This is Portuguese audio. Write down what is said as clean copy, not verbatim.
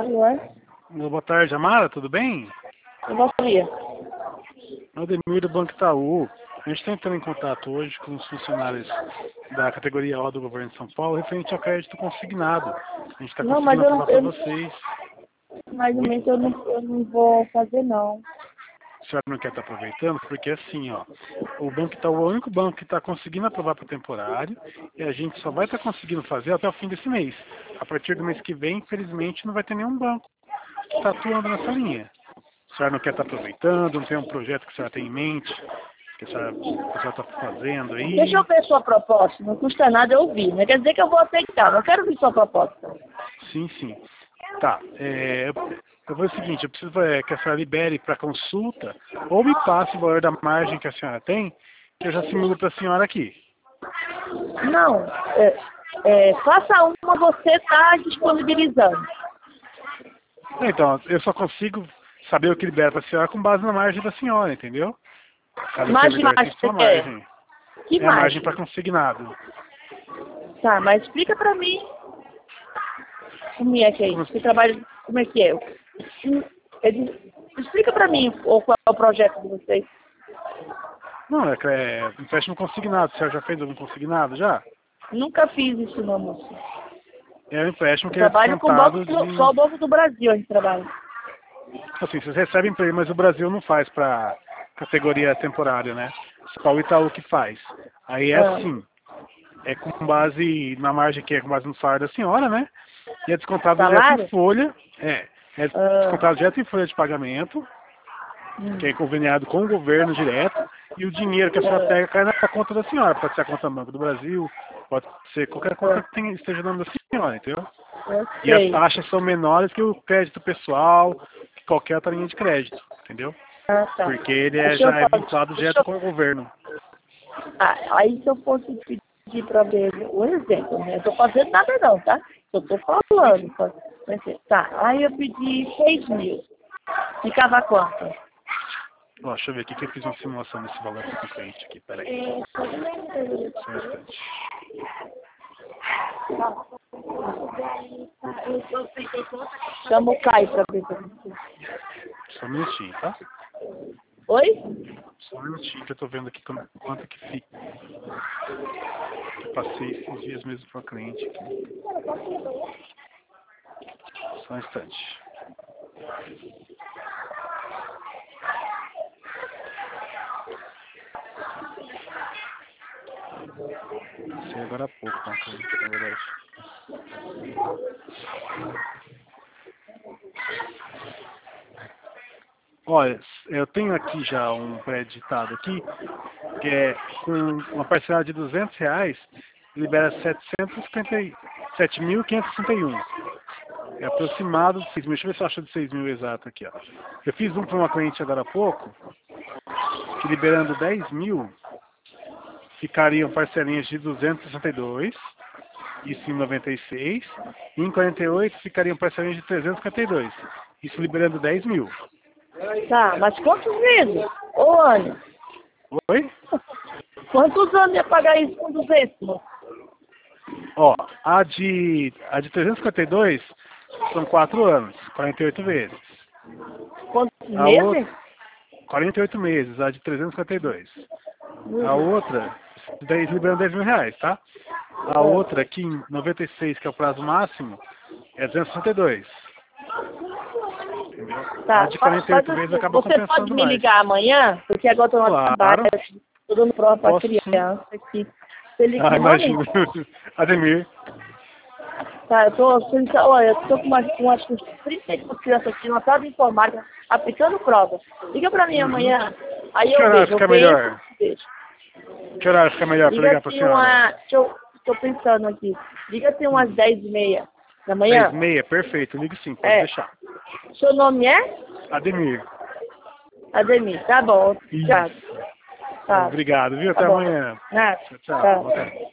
Alô, é? Boa tarde, Amara, tudo bem? Eu gostaria. Ademir do Banco Itaú. A gente está entrando em contato hoje com os funcionários da categoria O do governo de São Paulo referente ao crédito consignado. A gente está Não, mas conseguindo aprovar para eu vocês. mais ou Oi? menos eu não vou fazer, não. A senhora não quer estar aproveitando? Porque assim, ó, o Banco Itaú é o único banco que está conseguindo aprovar para temporário e a gente só vai estar conseguindo fazer até o fim desse mês. A partir do mês que vem, infelizmente, não vai ter nenhum banco que está atuando nessa linha. A senhora não quer estar aproveitando, não tem um projeto que a senhora tem em mente, que a senhora está fazendo aí? Deixa eu ver sua proposta. Não custa nada eu ouvir. Não quer dizer que eu vou aceitar. Eu quero ver sua proposta. Sim, sim. Tá. Eu vou o seguinte, eu preciso que a senhora libere para consulta ou me passe o valor da margem que a senhora tem, que eu já simulo para a senhora aqui. Não. Faça uma você está disponibilizando. Então, eu só consigo saber o que libera para a senhora com base na margem da senhora, entendeu? Cada Mais servidor tem margem sua você quer? margem. Que É a margem margem? para consignado. Tá, mas explica pra mim como é que é isso. Você trabalha, como é que é? Explica pra mim qual é o projeto de vocês. Não, é empréstimo consignado. A senhora já fez algum consignado já? Nunca fiz isso não, moço. É um empréstimo Eu que é trabalho com descontado só o Banco do Brasil a gente trabalha. Assim, vocês recebem emprego, mas o Brasil não faz para categoria temporária, né? Só o Itaú que faz. Aí é assim, é com base na margem que é com base no salário da senhora, né? E é descontado direto em Salário? folha, é descontado direto em folha de pagamento, que é conveniado com o governo direto, e o dinheiro que a senhora pega cai na conta da senhora. Pode ser a conta Banco do Brasil, pode ser qualquer conta que esteja no nome da senhora, entendeu? E as taxas são menores que o crédito pessoal, que qualquer outra linha de crédito, entendeu? Ah, tá. Porque ele Deixa já eu é vinculado direto com o governo. Aí se eu fosse pedir pra ver o exemplo, né? Eu tô fazendo nada não, tá? Eu tô falando. Tá, aí eu pedi 6 mil. Ficava quanto? Ó, deixa eu ver aqui que eu fiz uma simulação desse valor para o cliente aqui, peraí. Só um instante. Chama o Caio pra ver. Só um minutinho, tá? Oi? Só um minutinho que eu tô vendo aqui quanto que fica. Eu passei esses dias mesmo para o cliente aqui. Só um instante. Sei agora há pouco, tá? Na verdade. Olha, eu tenho aqui já um pré-editado aqui, que é com uma parcela de R$200, libera 7.561. É aproximado de 6 mil. Deixa eu ver se eu acho de 6 mil exato aqui, ó. Eu fiz um para uma cliente agora há pouco, que liberando 10 mil, ficariam parcelinhas de 262, isso em 96, e em 48 ficariam parcelinhas de 352, isso liberando 10 mil. Tá, mas quantos meses? Ô, Ana, Oi? quantos anos ia pagar isso com 200, moço? Ó, a de 352 são 4 anos, 48 vezes. Quantos A meses? outra, 48 meses, a de 352. A outra, liberando 10 mil reais, tá? A outra aqui em 96, que é o prazo máximo, é 262. Entendeu? Tá, A de 48 vezes acaba você pode compensando me mais. ligar amanhã? Porque agora eu tô no trabalho, Claro, tô dando prova pra posso sim. criança aqui. Você liga Ah, amanhã? imagino. Ademir. Tá, olha, eu tô com umas 30 crianças aqui na sala de informática, aplicando prova. Liga pra mim amanhã, aí Que eu horário vejo, fica melhor? vejo. Que horário fica melhor para Liga ligar para a senhora? tô pensando aqui, liga assim umas 10h30 da manhã. 10h30, perfeito, ligo sim, pode deixar. Seu nome é? Ademir. Ademir, tá bom, obrigado. Tá. Obrigado, viu? Até bom. amanhã. Nada. Tchau, tchau. Tá. Boa tarde.